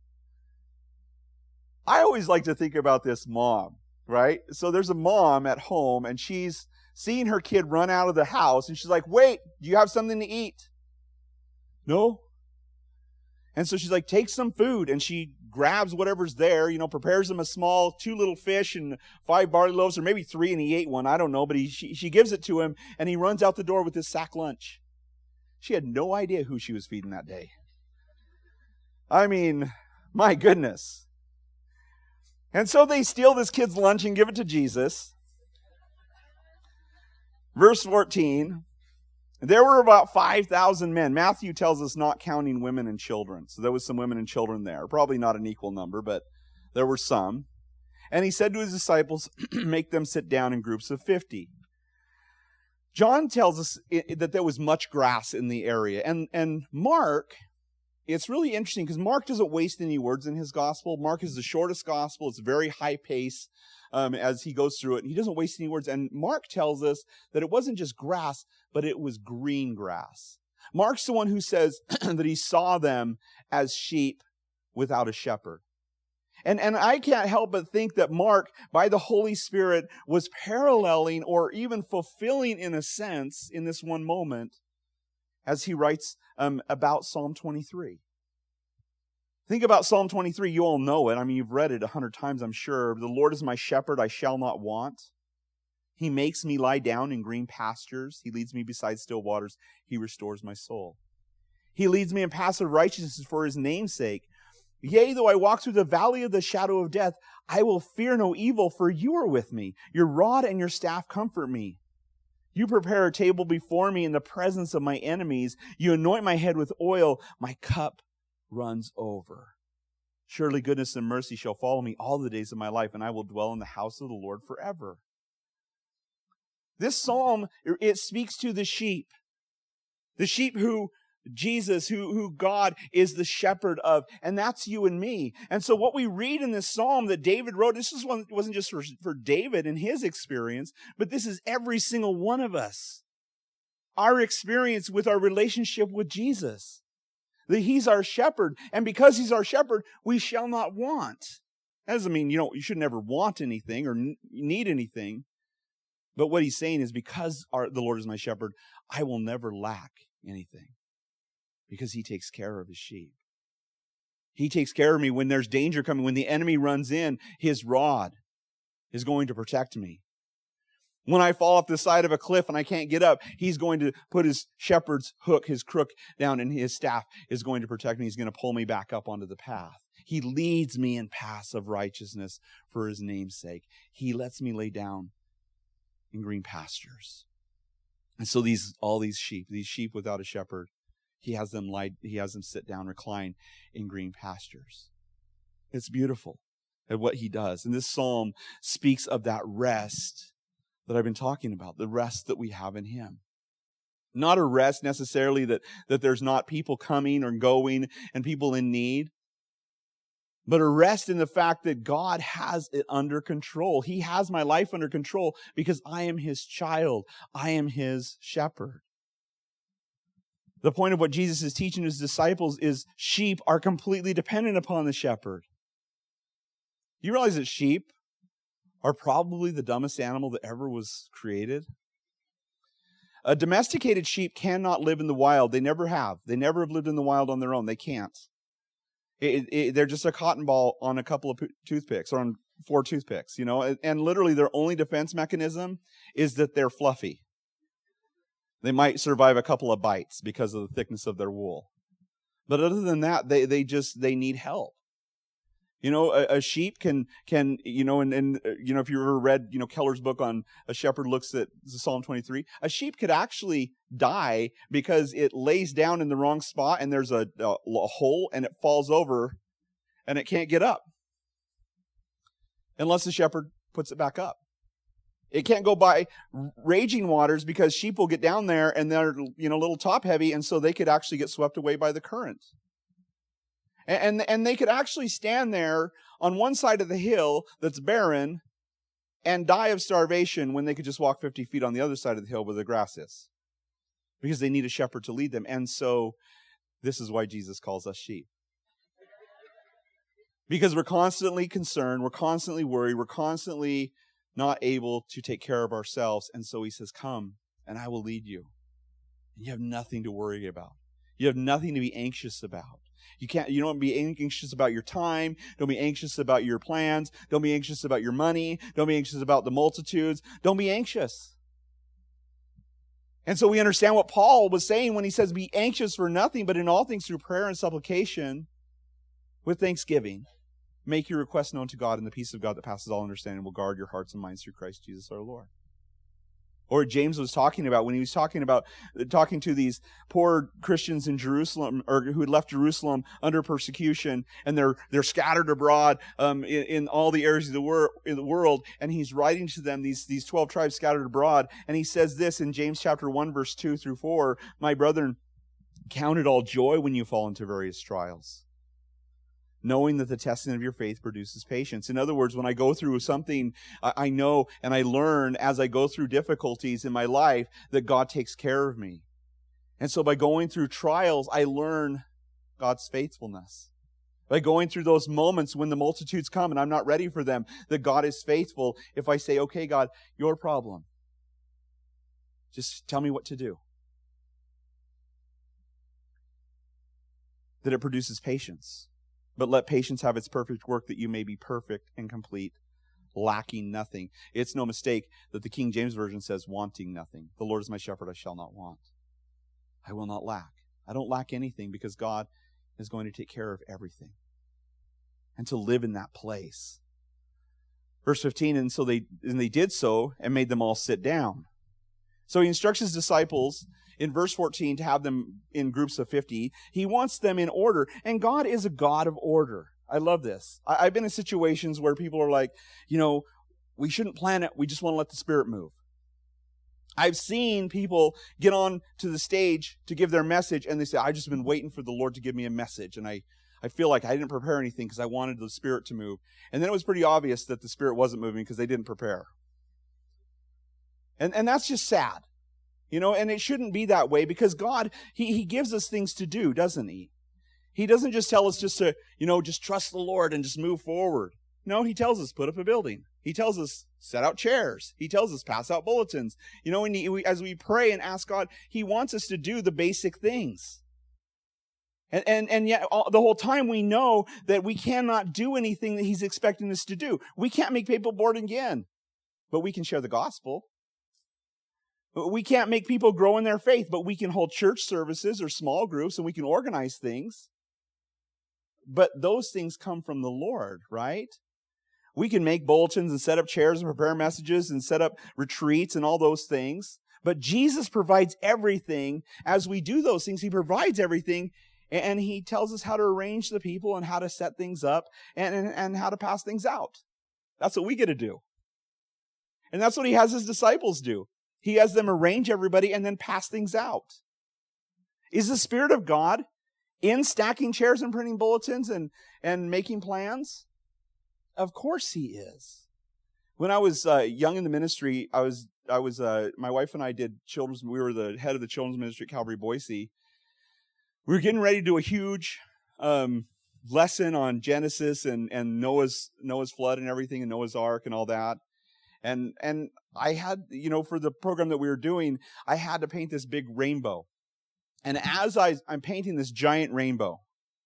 I always like to think about this mom, right? So there's a mom at home, and she's seeing her kid run out of the house, and she's like, wait, do you have something to eat? No. And so she's like, take some food, and she grabs whatever's there, you know, prepares him a small, two little fish and five barley loaves, or maybe three, and he ate one, I don't know, but he, she, she gives it to him, and he runs out the door with his sack lunch. She had no idea who she was feeding that day. I mean, my goodness. And so they steal this kid's lunch and give it to Jesus. Verse fourteen, there were about five thousand men. Matthew tells us not counting women and children. So there was some women and children there. Probably not an equal number, but there were some. And he said to his disciples, make them sit down in groups of fifty. John tells us that there was much grass in the area. And, and Mark, it's really interesting because Mark doesn't waste any words in his gospel. Mark is the shortest gospel. It's very high pace um, as he goes through it. And he doesn't waste any words. And Mark tells us that it wasn't just grass, but it was green grass. Mark's the one who says that he saw them as sheep without a shepherd. And, and I can't help but think that Mark, by the Holy Spirit, was paralleling or even fulfilling in a sense in this one moment as he writes um, about Psalm twenty-three. Think about Psalm twenty-three. You all know it. I mean, you've read it a hundred times, I'm sure. The Lord is my shepherd, I shall not want. He makes me lie down in green pastures. He leads me beside still waters. He restores my soul. He leads me in paths of righteousness for his name's sake. Yea, though I walk through the valley of the shadow of death, I will fear no evil, for you are with me. Your rod and your staff comfort me. You prepare a table before me in the presence of my enemies. You anoint my head with oil. My cup runs over. Surely goodness and mercy shall follow me all the days of my life, and I will dwell in the house of the Lord forever. This psalm, it speaks to the sheep. The sheep who Jesus, who, who God is the shepherd of, and that's you and me. And so what we read in this psalm that David wrote, this is one, wasn't just for, for David and his experience, but this is every single one of us. Our experience with our relationship with Jesus. That he's our shepherd, and because he's our shepherd, we shall not want. That doesn't mean you don't, you should never want anything or need anything. But what he's saying is because our, the Lord is my shepherd, I will never lack anything. Because he takes care of his sheep. He takes care of me when there's danger coming. When the enemy runs in, his rod is going to protect me. When I fall off the side of a cliff and I can't get up, he's going to put his shepherd's hook, his crook down, and his staff is going to protect me. He's going to pull me back up onto the path. He leads me in paths of righteousness for his name's sake. He lets me lay down in green pastures. And so these, all these sheep, these sheep without a shepherd, He has them lie, he has them sit down, recline in green pastures. It's beautiful at what he does. And this psalm speaks of that rest that I've been talking about, the rest that we have in him. Not a rest necessarily that, that there's not people coming or going and people in need, but a rest in the fact that God has it under control. He has my life under control because I am his child. I am his shepherd. The point of what Jesus is teaching his disciples is sheep are completely dependent upon the shepherd. You realize that sheep are probably the dumbest animal that ever was created? A domesticated sheep cannot live in the wild. They never have. They never have lived in the wild on their own. They can't. It, it, they're just a cotton ball on a couple of po- toothpicks or on four toothpicks, you know, and, and literally their only defense mechanism is that they're fluffy. They might survive a couple of bites because of the thickness of their wool. But other than that, they, they just, they need help. You know, a, a sheep can, can, you know, and, and, you know, if you ever read, you know, Keller's book on A Shepherd Looks at Psalm twenty-three, a sheep could actually die because it lays down in the wrong spot and there's a, a, a hole and it falls over and it can't get up. Unless the shepherd puts it back up. It can't go by raging waters because sheep will get down there and they're, you know, a little top heavy, and so they could actually get swept away by the current. And, and, and they could actually stand there on one side of the hill that's barren and die of starvation when they could just walk fifty feet on the other side of the hill where the grass is. Because they need a shepherd to lead them. And so this is why Jesus calls us sheep. Because we're constantly concerned, we're constantly worried, we're constantly not able to take care of ourselves. And so he says, come and I will lead you. And you have nothing to worry about. You have nothing to be anxious about. You can't, you don't be anxious about your time. Don't be anxious about your plans. Don't be anxious about your money. Don't be anxious about the multitudes. Don't be anxious. And so we understand what Paul was saying when he says, be anxious for nothing, but in all things through prayer and supplication with thanksgiving. Make your requests known to God, and the peace of God that passes all understanding will guard your hearts and minds through Christ Jesus our Lord. Or James was talking about when he was talking about talking to these poor Christians in Jerusalem, or who had left Jerusalem under persecution, and they're they're scattered abroad um, in, in all the areas of the, wor- in the world. And he's writing to them, these these twelve tribes scattered abroad, and he says this in James chapter one, verse two through four: "My brethren, count it all joy when you fall into various trials, knowing that the testing of your faith produces patience." In other words, when I go through something, I know and I learn as I go through difficulties in my life that God takes care of me. And so by going through trials, I learn God's faithfulness. By going through those moments when the multitudes come and I'm not ready for them, that God is faithful. If I say, okay, God, your problem. Just tell me what to do. That it produces patience. But let patience have its perfect work, that you may be perfect and complete, lacking nothing. It's no mistake that the King James Version says, wanting nothing. The Lord is my shepherd, I shall not want. I will not lack. I don't lack anything because God is going to take care of everything. And to live in that place. Verse fifteen, and so they and they did so and made them all sit down. So he instructs his disciples in verse fourteen to have them in groups of fifty. He wants them in order. And God is a God of order. I love this. I, I've been in situations where people are like, you know, we shouldn't plan it. We just want to let the Spirit move. I've seen people get on to the stage to give their message and they say, I've just been waiting for the Lord to give me a message. And I, I feel like I didn't prepare anything because I wanted the Spirit to move. And then it was pretty obvious that the Spirit wasn't moving because they didn't prepare. And, and that's just sad. You know, and it shouldn't be that way because God, he, he gives us things to do, doesn't he? He doesn't just tell us just to, you know, just trust the Lord and just move forward. No, he tells us put up a building. He tells us set out chairs. He tells us pass out bulletins. You know, and he, we, as we pray and ask God, he wants us to do the basic things. And, and, and yet all, the whole time we know that we cannot do anything that he's expecting us to do. We can't make people born again, but we can share the gospel. We can't make people grow in their faith, but we can hold church services or small groups and we can organize things. But those things come from the Lord, right? We can make bulletins and set up chairs and prepare messages and set up retreats and all those things. But Jesus provides everything. As we do those things, he provides everything. And he tells us how to arrange the people and how to set things up and, and, and how to pass things out. That's what we get to do. And that's what he has his disciples do. He has them arrange everybody and then pass things out. Is the Spirit of God in stacking chairs and printing bulletins and, and making plans? Of course he is. When I was uh, young in the ministry, I was, I was, uh, my wife and I did children's, we were the head of the children's ministry at Calvary Boise. We were getting ready to do a huge um, lesson on Genesis and, and Noah's, Noah's flood and everything and Noah's Ark and all that. And and I had, you know, for the program that we were doing, I had to paint this big rainbow. And as I, I'm painting this giant rainbow,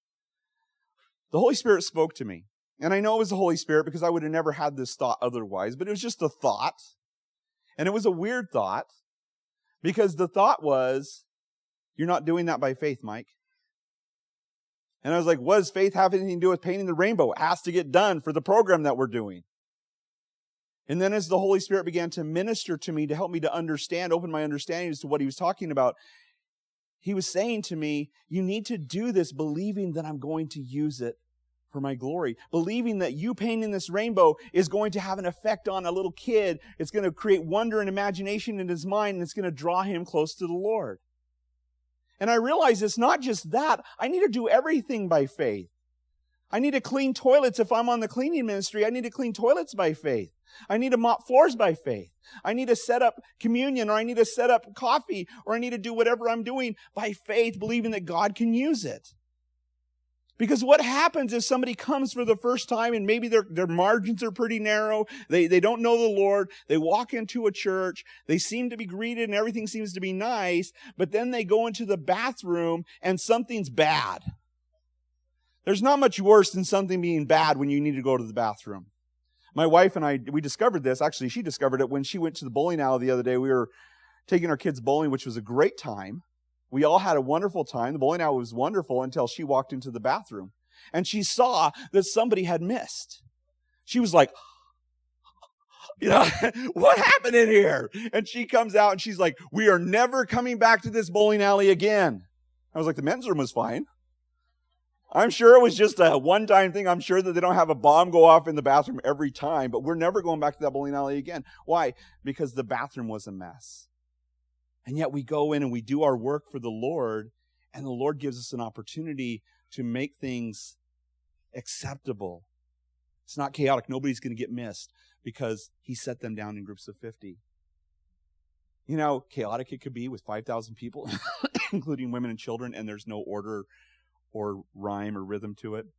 the Holy Spirit spoke to me. And I know it was the Holy Spirit because I would have never had this thought otherwise, but it was just a thought. And it was a weird thought because the thought was, you're not doing that by faith, Mike. And I was like, what does faith have anything to do with painting the rainbow? It has to get done for the program that we're doing. And then as the Holy Spirit began to minister to me, to help me to understand, open my understanding as to what he was talking about, he was saying to me, you need to do this believing that I'm going to use it for my glory. Believing that you painting this rainbow is going to have an effect on a little kid. It's going to create wonder and imagination in his mind, and it's going to draw him close to the Lord. And I realized it's not just that. I need to do everything by faith. I need to clean toilets if I'm on the cleaning ministry. I need to clean toilets by faith. I need to mop floors by faith. I need to set up communion, or I need to set up coffee, or I need to do whatever I'm doing by faith, believing that God can use it. Because what happens if somebody comes for the first time and maybe their, their margins are pretty narrow, they, they don't know the Lord, they walk into a church, they seem to be greeted and everything seems to be nice, but then they go into the bathroom and something's bad. There's not much worse than something being bad when you need to go to the bathroom. My wife and I, we discovered this. Actually, she discovered it when she went to the bowling alley the other day. We were taking our kids bowling, which was a great time. We all had a wonderful time. The bowling alley was wonderful until she walked into the bathroom. And she saw that somebody had missed. She was like, you know, what happened in here? And she comes out and she's like, we are never coming back to this bowling alley again. I was like, the men's room was fine. I'm sure it was just a one-time thing. I'm sure that they don't have a bomb go off in the bathroom every time, but we're never going back to that bowling alley again. Why? Because the bathroom was a mess. And yet we go in and we do our work for the Lord, and the Lord gives us an opportunity to make things acceptable. It's not chaotic. Nobody's going to get missed because he set them down in groups of fifty. You know, chaotic it could be with five thousand people, including women and children, and there's no order or rhyme or rhythm to it.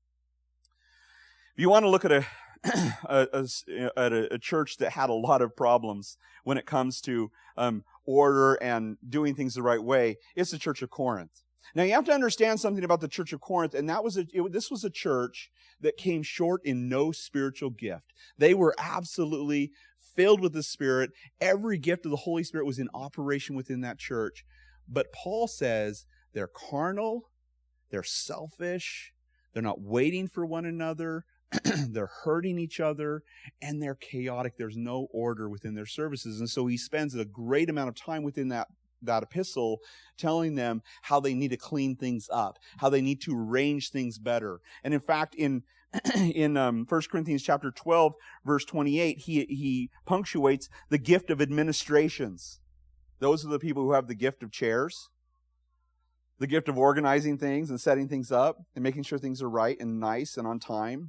If you want to look at a, a, a, at a, a church that had a lot of problems when it comes to um, order and doing things the right way, it's the Church of Corinth. Now, you have to understand something about the Church of Corinth, and that was a, it, this was a church that came short in no spiritual gift. They were absolutely filled with the Spirit. Every gift of the Holy Spirit was in operation within that church. But Paul says they're carnal, they're selfish, they're not waiting for one another, they're hurting each other, and they're chaotic. There's no order within their services. And so he spends a great amount of time within that, that epistle telling them how they need to clean things up, how they need to arrange things better. And in fact, in in um, First Corinthians chapter twelve, verse twenty-eight, he, he punctuates the gift of administrations. Those are the people who have the gift of chairs, the gift of organizing things and setting things up and making sure things are right and nice and on time.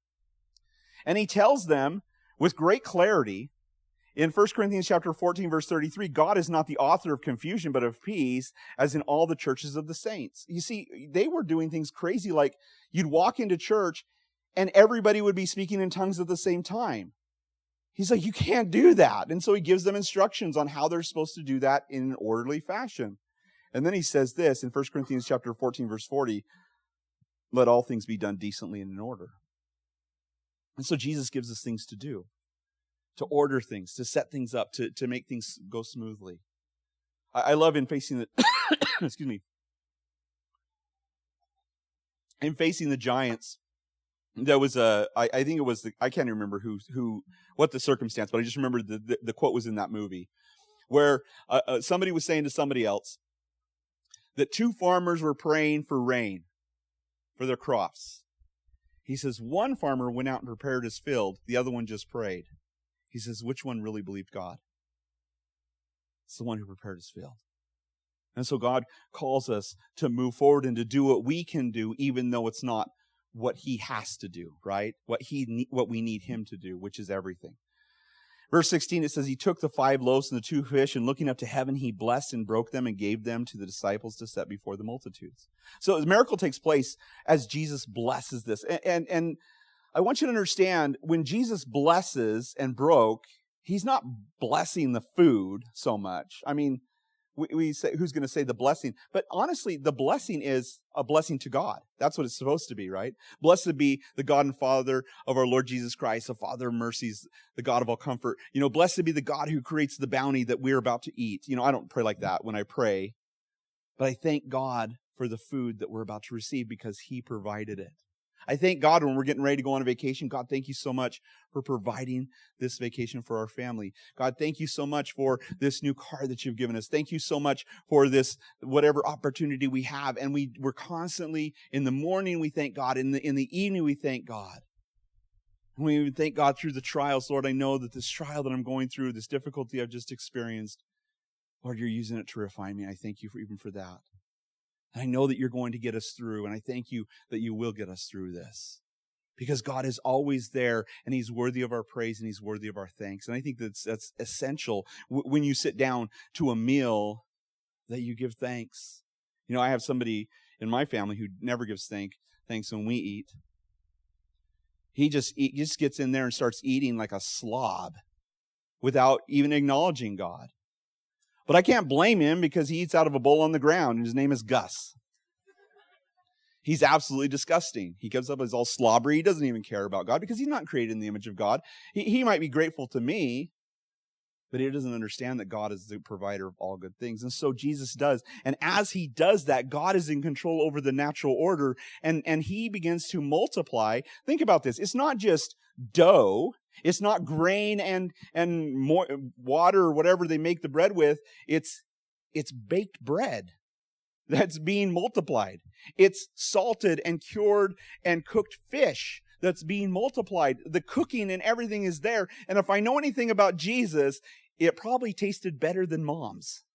And he tells them with great clarity in First Corinthians chapter fourteen, verse thirty-three, God is not the author of confusion, but of peace, as in all the churches of the saints. You see, they were doing things crazy, like you'd walk into church and everybody would be speaking in tongues at the same time. He's like, you can't do that. And so he gives them instructions on how they're supposed to do that in an orderly fashion. And then he says this in First Corinthians chapter fourteen, verse forty, let all things be done decently and in order. And so Jesus gives us things to do, to order things, to set things up, to, to make things go smoothly. I, I love in facing the, excuse me, in facing the giants, there was a, I, I think it was, the, I can't even remember who, who, what the circumstance, but I just remember the, the, the quote was in that movie, where uh, uh, somebody was saying to somebody else that two farmers were praying for rain for their crops. He says, one farmer went out and prepared his field. The other one just prayed. He says, which one really believed God? It's the one who prepared his field. And so God calls us to move forward and to do what we can do, even though it's not what he has to do, right? What he, what we need him to do, which is everything. Verse sixteen, it says, he took the five loaves and the two fish, and looking up to heaven, he blessed and broke them and gave them to the disciples to set before the multitudes. So the miracle takes place as Jesus blesses this. And, and, and I want you to understand, when Jesus blesses and broke, He's not blessing the food so much. I mean, we, we say, who's going to say the blessing? But honestly, the blessing is a blessing to God. That's what it's supposed to be, right? Blessed be the God and Father of our Lord Jesus Christ, the Father of mercies, the God of all comfort. You know, blessed be the God who creates the bounty that we're about to eat. You know, I don't pray like that when I pray, but I thank God for the food that we're about to receive because he provided it. I thank God when we're getting ready to go on a vacation. God, thank you so much for providing this vacation for our family. God, thank you so much for this new car that you've given us. Thank you so much for this, whatever opportunity we have. And we, we're constantly, in the morning, we thank God. In the, in the evening, we thank God. And we even thank God through the trials. Lord, I know that this trial that I'm going through, this difficulty I've just experienced, Lord, you're using it to refine me. I thank you for even for that. And I know that you're going to get us through, and I thank you that you will get us through this. Because God is always there, and he's worthy of our praise, and he's worthy of our thanks. And I think that's, that's essential w- when you sit down to a meal, that you give thanks. You know, I have somebody in my family who never gives thank, thanks when we eat. He just, eat, just gets in there and starts eating like a slob without even acknowledging God. But I can't blame him because he eats out of a bowl on the ground, and his name is Gus. He's absolutely disgusting. He comes up as all slobbery. He doesn't even care about God because he's not created in the image of God. He, he might be grateful to me, but he doesn't understand that God is the provider of all good things. And so Jesus does. And as he does that, God is in control over the natural order, and, and he begins to multiply. Think about this. It's not just dough. It's not grain and and more water or whatever they make the bread with. It's it's baked bread that's being multiplied. It's salted and cured and cooked fish that's being multiplied. The cooking and everything is there. And if I know anything about Jesus, it probably tasted better than Mom's.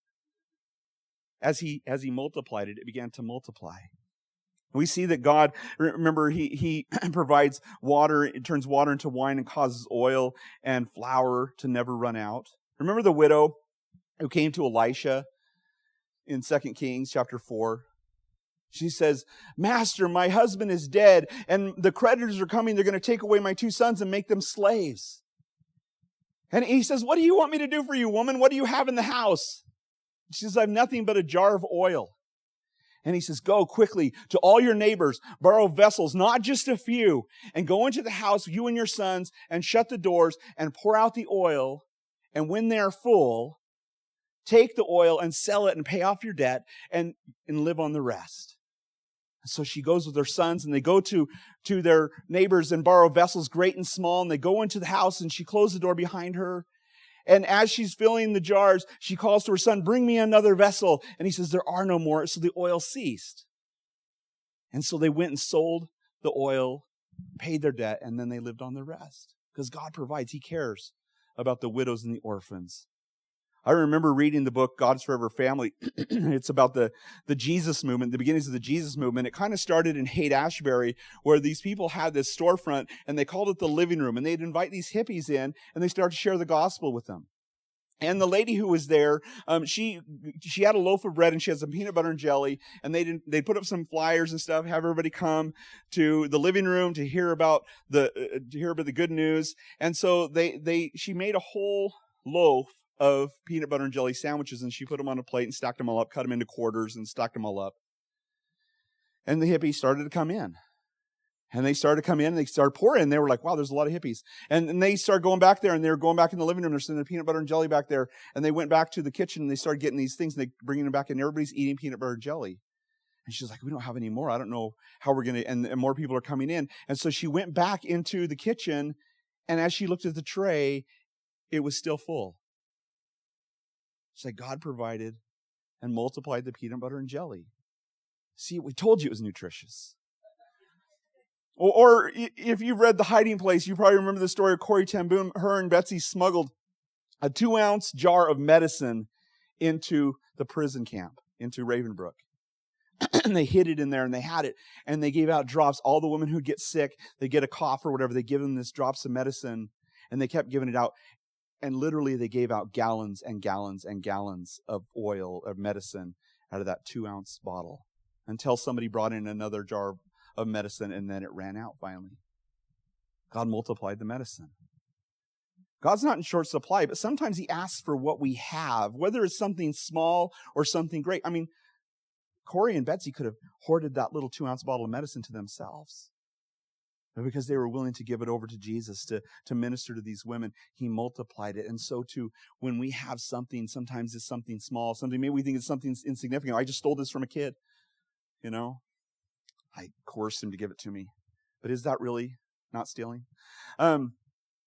As he as he multiplied it, it began to multiply. We see that God, remember, he, he provides water, it turns water into wine and causes oil and flour to never run out. Remember the widow who came to Elisha in Second Kings chapter four? She says, Master, my husband is dead, and the creditors are coming. They're going to take away my two sons and make them slaves. And he says, what do you want me to do for you, woman? What do you have in the house? She says, I have nothing but a jar of oil. And he says, go quickly to all your neighbors, borrow vessels, not just a few, and go into the house, you and your sons, and shut the doors and pour out the oil. And when they're full, take the oil and sell it and pay off your debt and, and live on the rest. And so she goes with her sons, and they go to, to their neighbors and borrow vessels, great and small, and they go into the house, and she closed the door behind her. And as she's filling the jars, she calls to her son, bring me another vessel. And he says, there are no more. So the oil ceased. And so they went and sold the oil, paid their debt, and then they lived on the rest. Because God provides. He cares about the widows and the orphans. I remember reading the book, God's Forever Family. It's about the, the Jesus movement, the beginnings of the Jesus movement. It kind of started in Haight-Ashbury, where these people had this storefront, and they called it the living room. And they'd invite these hippies in, and they started to share the gospel with them. And the lady who was there, um, she she had a loaf of bread, and she had some peanut butter and jelly. And they didn't. They put up some flyers and stuff, have everybody come to the living room to hear about the uh, to hear about the good news. And so they they she made a whole loaf of peanut butter and jelly sandwiches, and she put them on a plate and stacked them all up, cut them into quarters and stacked them all up. And the hippies started to come in. And they started to come in, and they started pouring, and they were like, wow, there's a lot of hippies. And, and they started going back there, and they were going back in the living room. They're sending the peanut butter and jelly back there. And they went back to the kitchen, and they started getting these things, and they bringing them back, and everybody's eating peanut butter and jelly. And she's like, we don't have any more. I don't know how we're going to, and, and more people are coming in. And so she went back into the kitchen, and as she looked at the tray, it was still full. It's like God provided and multiplied the peanut butter and jelly. See, we told you it was nutritious. Or, or if you've read The Hiding Place, you probably remember the story of Corrie ten Boom. Her and Betsy smuggled a two-ounce jar of medicine into the prison camp, into Ravenbrook. And they hid it in there, and they had it. And they gave out drops. All the women who'd get sick, they get a cough or whatever, they give them this drops of medicine, and they kept giving it out. And literally, they gave out gallons and gallons and gallons of oil, of medicine, out of that two-ounce bottle, until somebody brought in another jar of medicine, and then it ran out finally. God multiplied the medicine. God's not in short supply, but sometimes he asks for what we have, whether it's something small or something great. I mean, Corey and Betsy could have hoarded that little two-ounce bottle of medicine to themselves. But because they were willing to give it over to Jesus to, to minister to these women, he multiplied it. And so too, when we have something, sometimes it's something small, something maybe we think it's something insignificant. I just stole this from a kid, you know. I coerced him to give it to me. But is that really not stealing? Um,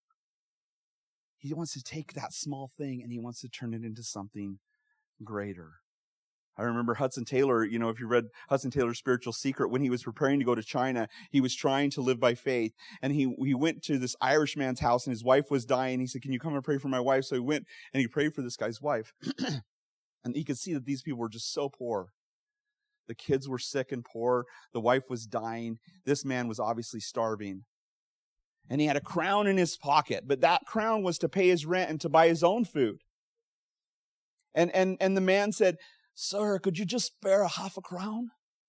he wants to take that small thing and he wants to turn it into something greater. I remember Hudson Taylor, you know, if you read Hudson Taylor's Spiritual Secret, when he was preparing to go to China, he was trying to live by faith. And he, he went to this Irish man's house and his wife was dying. He said, can you come and pray for my wife? So he went and he prayed for this guy's wife. And he could see that these people were just so poor. The kids were sick and poor. The wife was dying. This man was obviously starving. And he had a crown in his pocket, but that crown was to pay his rent and to buy his own food. And, and, and the man said, sir, could you just spare a half a crown?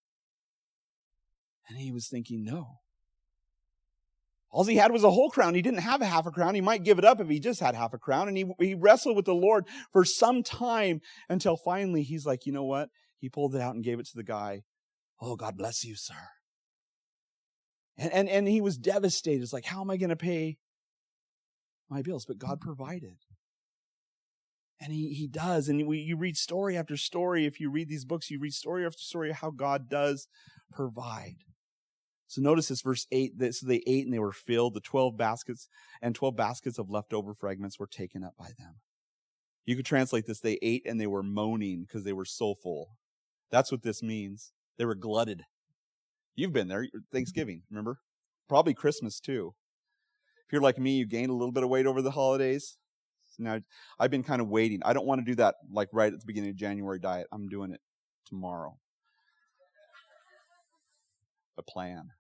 And he was thinking, no. All he had was a whole crown. He didn't have a half a crown. He might give it up if he just had half a crown. And he, he wrestled with the Lord for some time until finally he's like, you know what? He pulled it out and gave it to the guy. Oh, God bless you, sir. And, and, and he was devastated. It's like, how am I going to pay my bills? But God provided. And he, he does. And we, you read story after story. If you read these books, you read story after story of how God does provide. So notice this, verse eight. That, so they ate and they were filled. The twelve baskets and twelve baskets of leftover fragments were taken up by them. You could translate this. They ate and they were moaning because they were so full. That's what this means. They were glutted. You've been there. Thanksgiving, remember? Probably Christmas too. If you're like me, you gained a little bit of weight over the holidays. So now I've been kind of waiting. I don't want to do that like right at the beginning of January diet. I'm doing it tomorrow. A plan.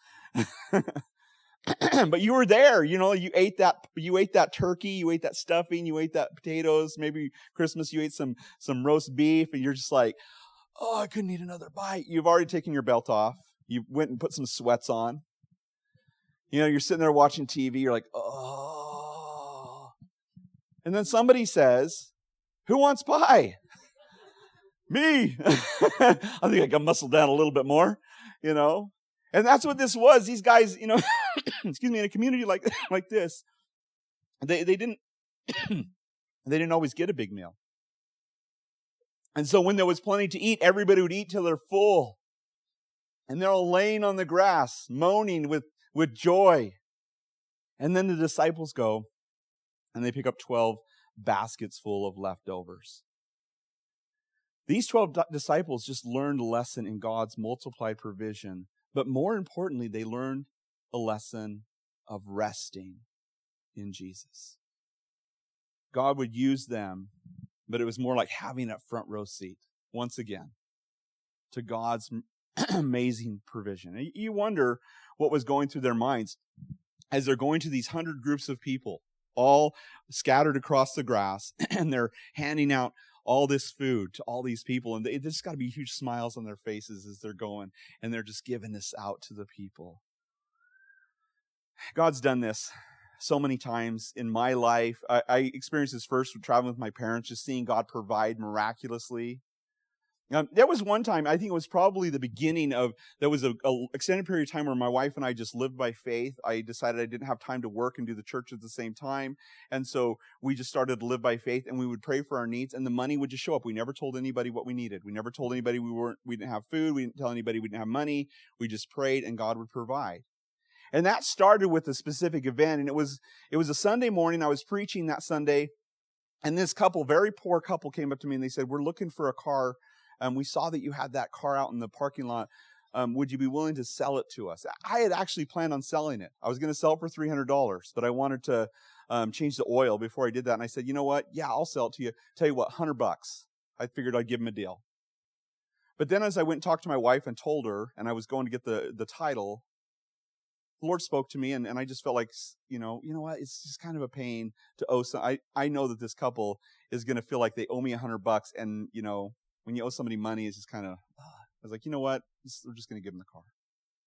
But you were there, you know, you ate that, you ate that turkey, you ate that stuffing, you ate that potatoes. Maybe Christmas you ate some, some roast beef and you're just like, oh, I couldn't eat another bite. You've already taken your belt off. You went and put some sweats on. You know, you're sitting there watching T V. You're like, oh. And then somebody says, who wants pie? Me. I think I can muscle down a little bit more, you know. And that's what this was. These guys, you know, excuse me, in a community like, like this, they, they didn't, they didn't always get a big meal. And so when there was plenty to eat, everybody would eat till they're full. And they're all laying on the grass, moaning with, with joy. And then the disciples go and they pick up twelve baskets full of leftovers. These twelve disciples just learned a lesson in God's multiplied provision. But more importantly, they learned a lesson of resting in Jesus. God would use them, but it was more like having that front row seat, once again, to God's amazing provision. And you wonder what was going through their minds as they're going to these hundred groups of people, all scattered across the grass, and they're handing out all this food to all these people. And they, there's got to be huge smiles on their faces as they're going, and they're just giving this out to the people. God's done this so many times in my life. I, I experienced this first with traveling with my parents, just seeing God provide miraculously. Um, there was one time, I think it was probably the beginning of, there was a, a extended period of time where my wife and I just lived by faith. I decided I didn't have time to work and do the church at the same time. And so we just started to live by faith, and we would pray for our needs, and the money would just show up. We never told anybody what we needed. We never told anybody we weren't, we didn't have food. We didn't tell anybody we didn't have money. We just prayed and God would provide. And that started with a specific event. And it was, it was a Sunday morning. I was preaching that Sunday, and this couple, very poor couple, came up to me and they said, we're looking for a car. Um, we saw that you had that car out in the parking lot. Um, would you be willing to sell it to us? I had actually planned on selling it. I was going to sell it for three hundred dollars, but I wanted to um, change the oil before I did that. And I said, you know what? Yeah, I'll sell it to you. Tell you what, one hundred bucks. I figured I'd give him a deal. But then as I went and talked to my wife and told her, and I was going to get the, the title, the Lord spoke to me, and, and I just felt like, you know, you know what? It's just kind of a pain to owe some. I, I know that this couple is going to feel like they owe me one hundred bucks, and, you know, when you owe somebody money, it's just kind of, uh, I was like, you know what? We're just going to give them the car.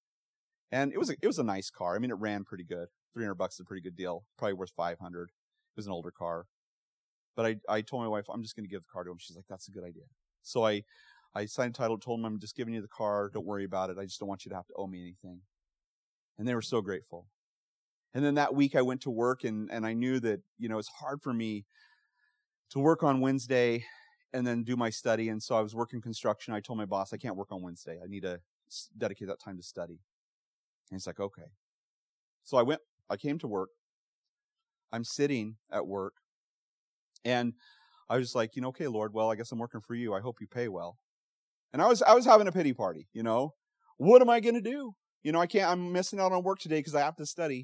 And it was a, it was a nice car. I mean, it ran pretty good. three hundred bucks is a pretty good deal. Probably worth five hundred. was an older car. But I, I told my wife, I'm just going to give the car to him. She's like, that's a good idea. So I, I signed title, told him, I'm just giving you the car. Don't worry about it. I just don't want you to have to owe me anything. And they were so grateful. And then that week I went to work, and, and I knew that, you know, it's hard for me to work on Wednesday and then do my study. And so I was working construction. I told my boss, I can't work on Wednesday. I need to dedicate that time to study. And he's like, okay. So I went, I came to work. I'm sitting at work. And I was just like, you know, okay, Lord, well, I guess I'm working for you. I hope you pay well. And I was, I was having a pity party, you know. What am I going to do? You know, I can't, I'm missing out on work today because I have to study.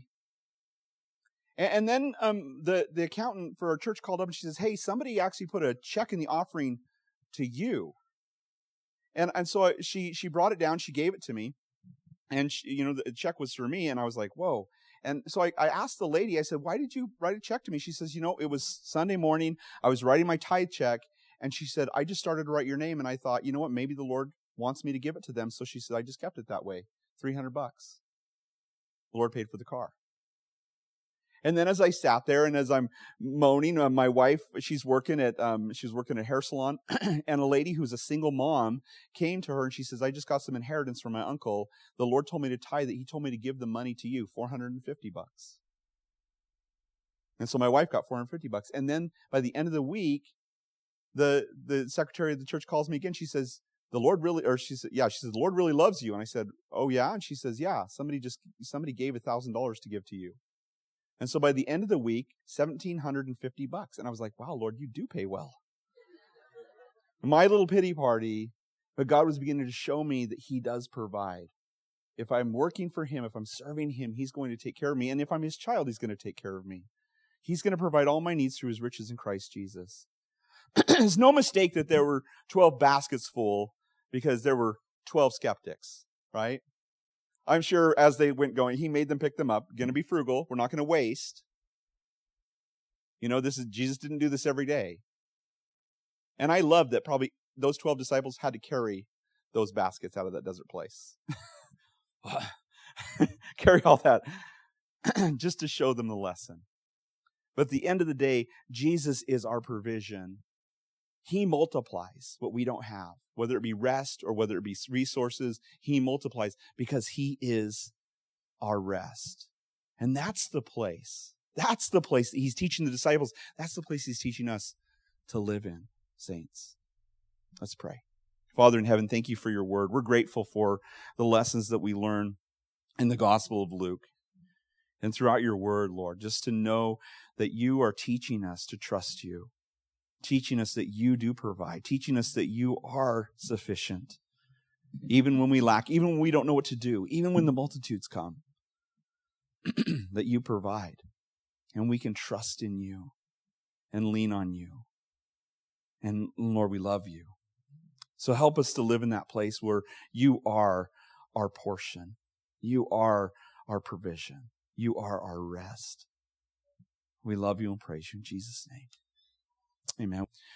And, and then um, the, the accountant for our church called up and she says, hey, somebody actually put a check in the offering to you. And and so I, she she brought it down. She gave it to me. And, she, you know, the check was for me. And I was like, whoa. And so I, I asked the lady, I said, why did you write a check to me? She says, you know, it was Sunday morning. I was writing my tithe check. And she said, I just started to write your name. And I thought, you know what, maybe the Lord wants me to give it to them. So she said, I just kept it that way. three hundred bucks. The Lord paid for the car. And then as I sat there and as I'm moaning, uh, my wife, she's working at, um, she's working at a hair salon, and a lady who's a single mom came to her and she says, I just got some inheritance from my uncle. The Lord told me to tithe it. He told me to give the money to you, four hundred fifty bucks. And so my wife got four hundred fifty bucks. And then by the end of the week, the, the secretary of the church calls me again. She says, the Lord really, or she said, yeah, she says, the Lord really loves you. And I said, oh yeah. And she says, yeah, somebody just, somebody gave a thousand dollars to give to you. And so by the end of the week, one thousand seven hundred fifty bucks. And I was like, wow, Lord, you do pay well. My little pity party, but God was beginning to show me that he does provide. If I'm working for him, if I'm serving him, he's going to take care of me. And if I'm his child, he's going to take care of me. He's going to provide all my needs through his riches in Christ Jesus. It's no mistake that there were twelve baskets full because there were twelve skeptics, right? I'm sure as they went going, he made them pick them up. Going to be frugal. We're not going to waste. You know, this is Jesus didn't do this every day. And I love that probably those twelve disciples had to carry those baskets out of that desert place. Carry all that just to show them the lesson. But at the end of the day, Jesus is our provision. He multiplies what we don't have, whether it be rest or whether it be resources. He multiplies because he is our rest. And that's the place. That's the place that he's teaching the disciples. That's the place he's teaching us to live in, saints. Let's pray. Father in heaven, thank you for your word. We're grateful for the lessons that we learn in the Gospel of Luke and throughout your word, Lord, just to know that you are teaching us to trust you. Teaching us that you do provide, teaching us that you are sufficient, even when we lack, even when we don't know what to do, even when the multitudes come, that you provide, and we can trust in you and lean on you. And Lord, we love you. So help us to live in that place where you are our portion. You are our provision. You are our rest. We love you and praise you in Jesus' name. Amen.